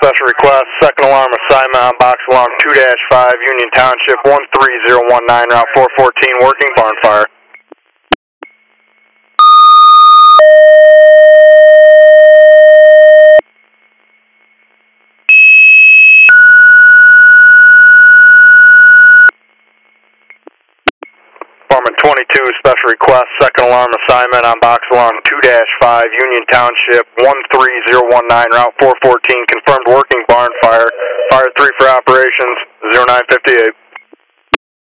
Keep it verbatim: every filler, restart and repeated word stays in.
special request, second alarm assignment on box alarm two dash five, Union Township one three zero one nine, route four fourteen, working barn fire. Department twenty-two, special request, second alarm assignment on box alarm two dash five, Union Township one three zero one nine, route four fourteen, confirmed working barn fire. Fire three for operations, zero nine fifty-eight.